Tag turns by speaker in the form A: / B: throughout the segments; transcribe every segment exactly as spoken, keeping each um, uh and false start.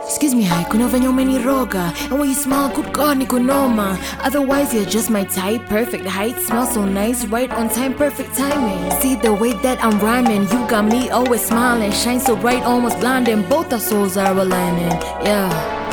A: Excuse me, hai, kuna venye umeniroga. And when you smile, good God, ni kunoma. Otherwise, you're just my type. Perfect height, smell so nice. Right on time, perfect timing. See the way that I'm rhyming. You got me always smiling. Shine so bright, almost blinding. Both our souls are aligning. Yeah.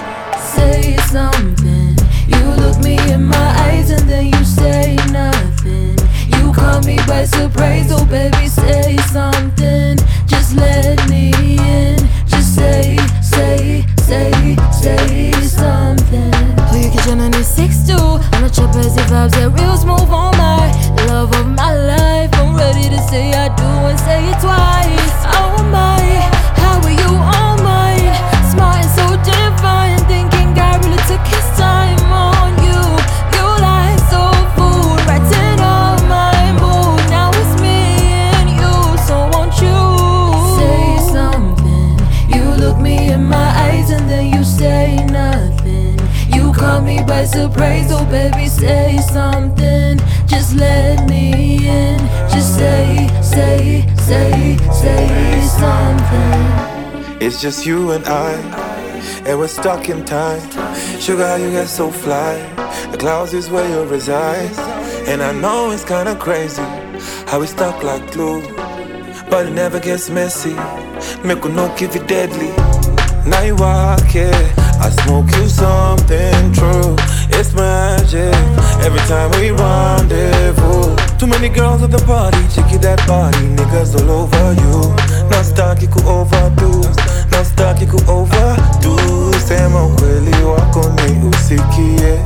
A: Say something. You look me in my eyes and then you say nothing. You caught me by surprise, oh baby, say something. Just let me in. Just say, say, say, say something. Oh, you get your ninety six too. I'm not your busy vibes, yeah, real smooth on my love of my life. I'm ready to say I do and say it twice. Oh my, how are you all mine? Smart and so divine, thinking God really took his time on you. You like soul food, writing all my mood. Now it's me and you, so won't you say something? You look me in my eyes and then you say nothing. You caught me by surprise, oh baby, say something. Just let me in. Just say, say, say, say something.
B: It's just you and I, and we're stuck in time. Sugar, how you get so fly. The clouds is where you reside. And I know it's kinda crazy how we stuck like glue, but it never gets messy. Make we no give it deadly. Now you walk, yeah, I smoke you something true. It's magic every time we rendezvous. Too many girls at the party, check that body, niggas all over you. Now stuck you could overdo, now stuck you could overdo. Sema ukweli wako ni usikie.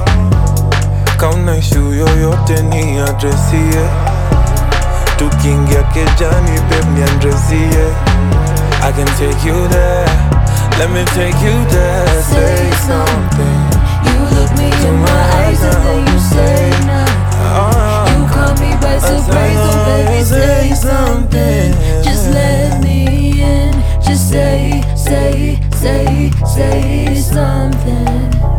B: Kauna ishu yoyote ni adresie. Tukiingia kejani babe ni andresie. I can take you there, let me take you there. Say something.
A: You look me in my eyes and then you say nothing. You caught me by surprise, oh baby, say something. Just let me in. Just say, say, say, say something.